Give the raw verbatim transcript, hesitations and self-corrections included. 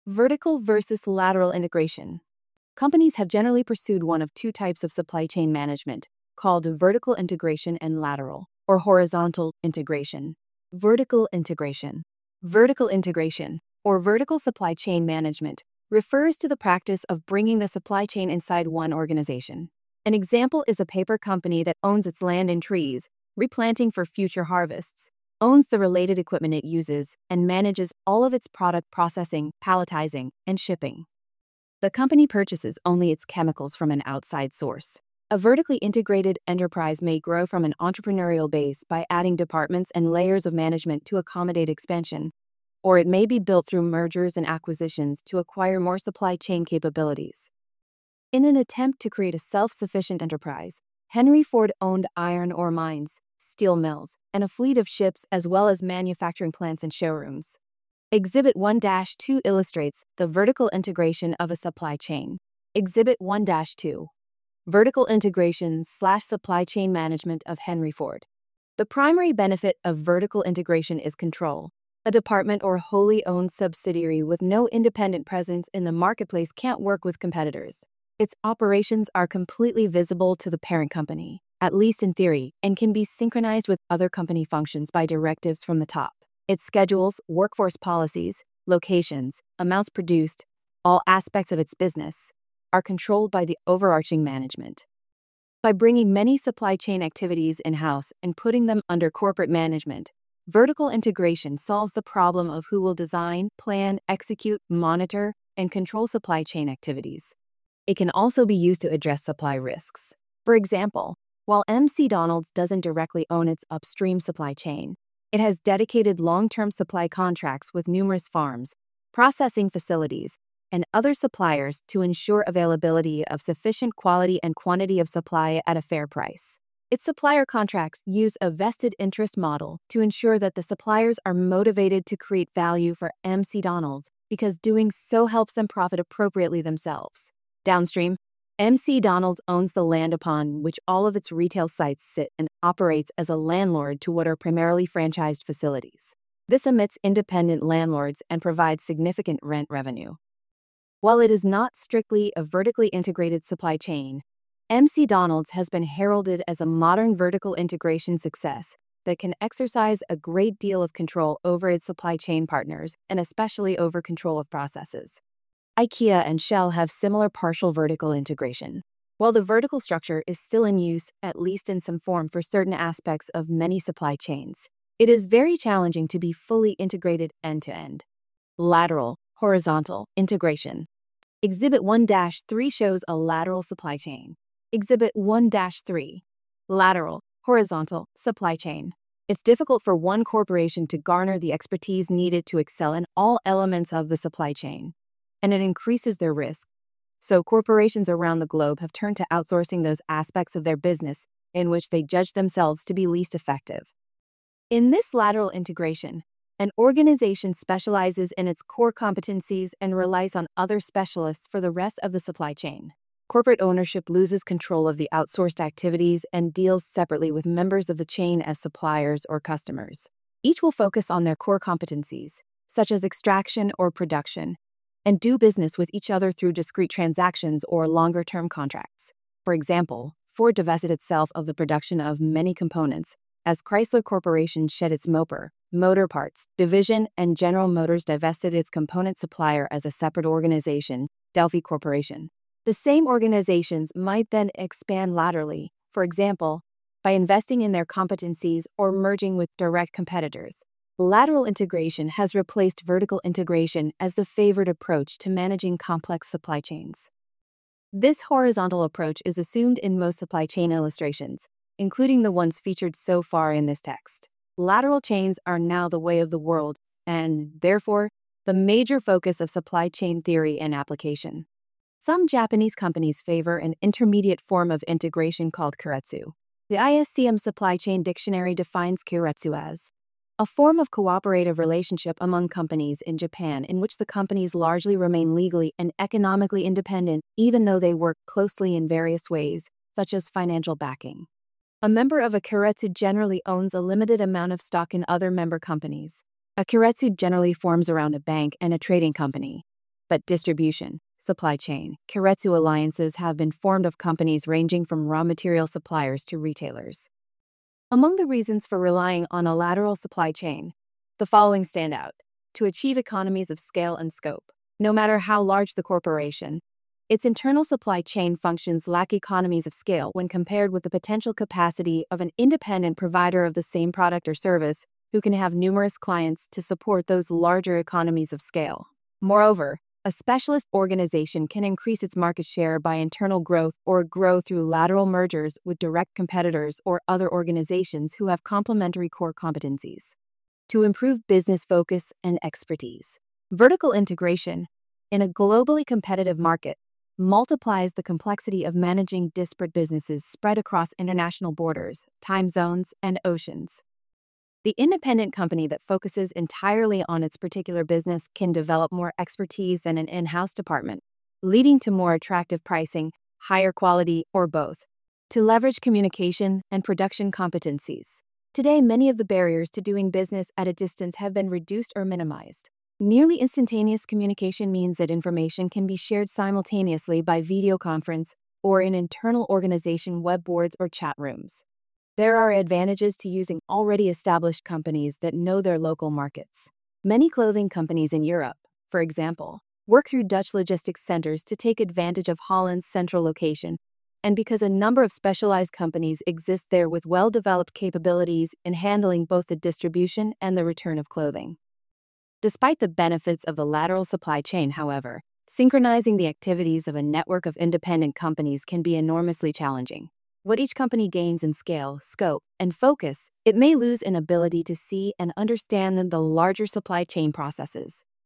Vertical versus lateral integration. Companies have generally pursued one of two types of supply chain management, called vertical integration and lateral, or horizontal integration. Vertical integration. Vertical integration, or vertical supply chain management, refers to the practice of bringing the supply chain inside one organization. An example is a paper company that owns its land and trees, replanting for future harvests, owns the related equipment it uses, and manages all of its product processing, palletizing, and shipping. The company purchases only its chemicals from an outside source. A vertically integrated enterprise may grow from an entrepreneurial base by adding departments and layers of management to accommodate expansion, or it may be built through mergers and acquisitions to acquire more supply chain capabilities. In an attempt to create a self-sufficient enterprise, Henry Ford owned iron ore mines, steel mills, and a fleet of ships as well as manufacturing plants and showrooms. Exhibit one dash two illustrates the vertical integration of a supply chain. Exhibit one dash two. Vertical integration slash supply chain management of Henry Ford. The primary benefit of vertical integration is control. A department or wholly owned subsidiary with no independent presence in the marketplace can't work with competitors. Its operations are completely visible to the parent company, at least in theory, and can be synchronized with other company functions by directives from the top. Its schedules, workforce policies, locations, amounts produced, all aspects of its business, are controlled by the overarching management. By bringing many supply chain activities in-house and putting them under corporate management, vertical integration solves the problem of who will design, plan, execute, monitor, and control supply chain activities. It can also be used to address supply risks. For example, while M C Donald's doesn't directly own its upstream supply chain, it has dedicated long-term supply contracts with numerous farms, processing facilities, and other suppliers to ensure availability of sufficient quality and quantity of supply at a fair price. Its supplier contracts use a vested interest model to ensure that the suppliers are motivated to create value for M C Donald's because doing so helps them profit appropriately themselves. Downstream, M C Donald's owns the land upon which all of its retail sites sit and operates as a landlord to what are primarily franchised facilities. This emits independent landlords and provides significant rent revenue. While it is not strictly a vertically integrated supply chain, M C Donald's has been heralded as a modern vertical integration success that can exercise a great deal of control over its supply chain partners and especially over control of processes. IKEA and Shell have similar partial vertical integration. While the vertical structure is still in use, at least in some form, for certain aspects of many supply chains, it is very challenging to be fully integrated end-to-end. Lateral, horizontal integration. Exhibit one dash three shows a lateral supply chain. Exhibit one dash three. Lateral, horizontal supply chain. It's difficult for one corporation to garner the expertise needed to excel in all elements of the supply chain, and it increases their risk. So corporations around the globe have turned to outsourcing those aspects of their business in which they judge themselves to be least effective. In this lateral integration, an organization specializes in its core competencies and relies on other specialists for the rest of the supply chain. Corporate ownership loses control of the outsourced activities and deals separately with members of the chain as suppliers or customers. Each will focus on their core competencies, such as extraction or production, and do business with each other through discrete transactions or longer-term contracts. For example, Ford divested itself of the production of many components, as Chrysler Corporation shed its Moper, Motor Parts, division, and General Motors divested its component supplier as a separate organization, Delphi Corporation. The same organizations might then expand laterally, for example, by investing in their competencies or merging with direct competitors. Lateral integration has replaced vertical integration as the favored approach to managing complex supply chains. This horizontal approach is assumed in most supply chain illustrations, including the ones featured so far in this text. Lateral chains are now the way of the world and, therefore, the major focus of supply chain theory and application. Some Japanese companies favor an intermediate form of integration called keiretsu. The I S C M Supply Chain Dictionary defines keiretsu as a form of cooperative relationship among companies in Japan in which the companies largely remain legally and economically independent even though they work closely in various ways, such as financial backing. A member of a keiretsu generally owns a limited amount of stock in other member companies. A keiretsu generally forms around a bank and a trading company. But distribution, supply chain, Keiretsu alliances have been formed of companies ranging from raw material suppliers to retailers. Among the reasons for relying on a lateral supply chain, the following stand out. To achieve economies of scale and scope. No matter how large the corporation, its internal supply chain functions lack economies of scale when compared with the potential capacity of an independent provider of the same product or service who can have numerous clients to support those larger economies of scale. Moreover, a specialist organization can increase its market share by internal growth or grow through lateral mergers with direct competitors or other organizations who have complementary core competencies. To improve business focus and expertise. Vertical integration, in a globally competitive market, multiplies the complexity of managing disparate businesses spread across international borders, time zones, and oceans. The independent company that focuses entirely on its particular business can develop more expertise than an in-house department, leading to more attractive pricing, higher quality, or both. To leverage communication and production competencies. Today, many of the barriers to doing business at a distance have been reduced or minimized. Nearly instantaneous communication means that information can be shared simultaneously by video conference or in internal organization web boards or chat rooms. There are advantages to using already established companies that know their local markets. Many clothing companies in Europe, for example, work through Dutch logistics centers to take advantage of Holland's central location, and because a number of specialized companies exist there with well-developed capabilities in handling both the distribution and the return of clothing. Despite the benefits of the lateral supply chain, however, synchronizing the activities of a network of independent companies can be enormously challenging. What each company gains in scale, scope, and focus, it may lose in ability to see and understand the larger supply chain processes.